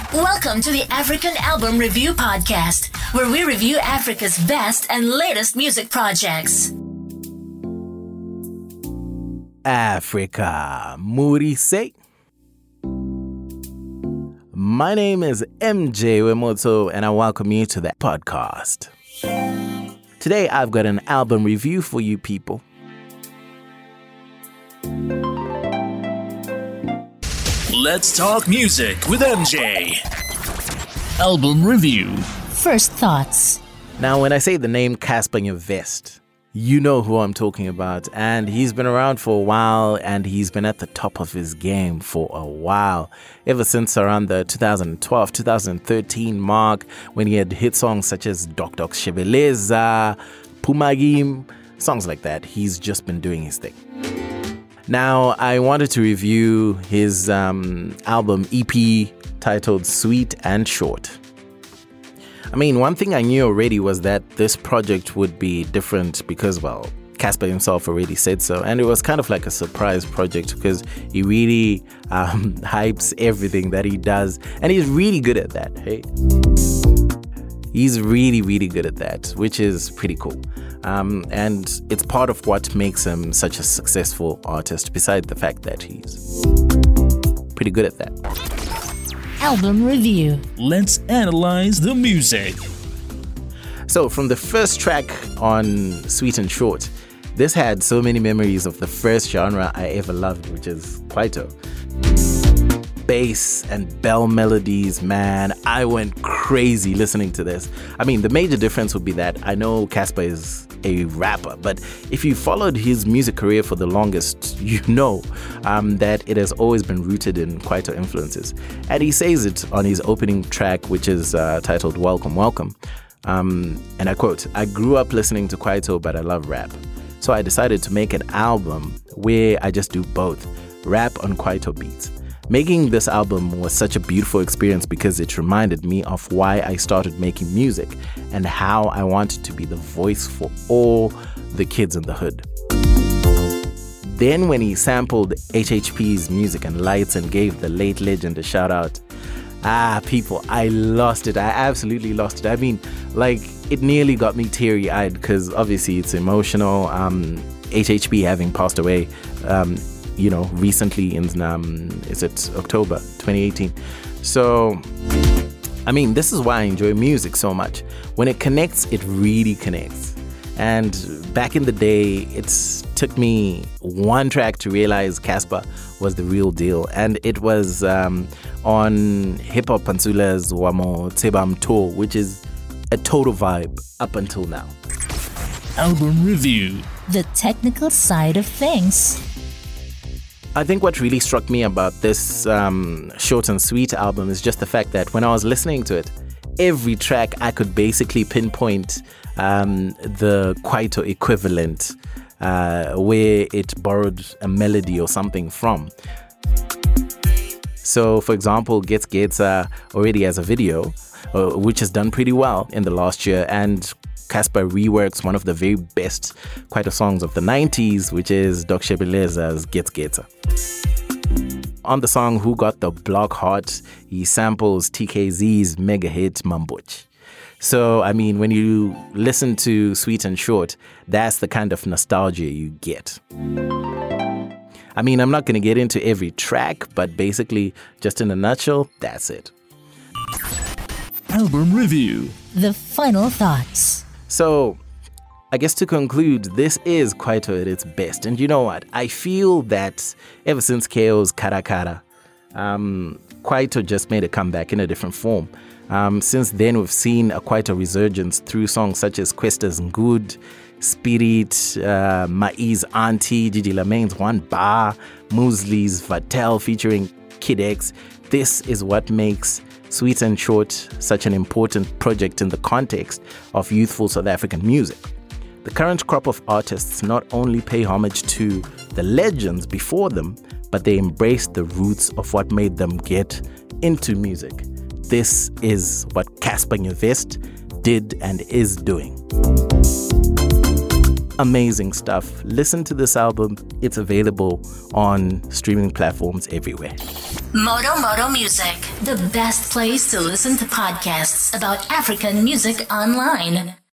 Welcome to the African Album Review Podcast, where we review Africa's best and latest music projects. Africa, Moody say. My name is MJ Wemoto, and I welcome you to the podcast. Today, I've got an album review for you people. Let's talk music with MJ. Album review. First thoughts. Now, when I say the name Cassper Nyovest, you know who I'm talking about. And he's been around for a while, and he's been at the top of his game for a while. Ever since around the 2012, 2013 mark, when he had hit songs such as Dok Dok Shebeleza, Pumagim, songs like that. He's just been doing his thing. Now, I wanted to review his album EP titled Sweet and Short. I mean, one thing I knew already was that this project would be different because, well, Cassper himself already said so. And it was kind of like a surprise project because he really hypes everything that he does. And he's really good at that, hey? He's really, really good at that, which is pretty cool. And it's part of what makes him such a successful artist, besides the fact that he's pretty good at that. Album review. Let's analyze the music. So from the first track on Sweet and Short, this had so many memories of the first genre I ever loved, which is Kwaito. Bass and bell melodies, man, I went crazy listening to this. I mean, the major difference would be that I know Cassper is a rapper, but if you followed his music career for the longest, you know that it has always been rooted in Kwaito influences. And he says it on his opening track, which is titled Welcome, Welcome. And I quote, "I grew up listening to Kwaito, but I love rap. So I decided to make an album where I just do both, rap on Kwaito beats. Making this album was such a beautiful experience because it reminded me of why I started making music and how I wanted to be the voice for all the kids in the hood." Then when he sampled HHP's music and lights and gave the late legend a shout out, people, I lost it. I absolutely lost it. I mean, like, it nearly got me teary-eyed because obviously it's emotional. HHP having passed away, recently in, is it October 2018? So, I mean, this is why I enjoy music so much. When it connects, it really connects. And back in the day, it took me one track to realize Cassper was the real deal. And it was on Hip Hop Pantsula's Wamo Tsebam Tour, which is a total vibe up until now. Album review. The technical side of things. I think what really struck me about this Short and Sweet album is just the fact that when I was listening to it, every track I could basically pinpoint the Kwaito equivalent where it borrowed a melody or something from. So, for example, Gets already has a video, which has done pretty well in the last year, and Cassper reworks one of the very best Kwaito songs of the 90s, which is Dok Shebeleza's Gets. On the song Who Got the Block Hot, he samples TKZ's mega hit Mamboch. So, I mean, when you listen to Sweet and Short, that's the kind of nostalgia you get. I mean, I'm not going to get into every track, but basically, just in a nutshell, that's it. Album review. The final thoughts. So, I guess to conclude, this is Kwaito at its best. And you know what? I feel that ever since KO's Kara Kara, Kwaito just made a comeback in a different form. Since then, we've seen a Kwaito resurgence through songs such as Questa's Ngud, Spirit, Mai's Auntie, Gigi Lamaine's One Bar, Musli's Vatel featuring Kid X. This is what makes Sweet and Short such an important project in the context of youthful South African music. The current crop of artists not only pay homage to the legends before them, but they embrace the roots of what made them get into music. This is what Cassper Nyovest did and is doing. amazing stuff. Listen to this album. It's available on streaming platforms everywhere. Moto Music, the best place to listen to podcasts about African music online.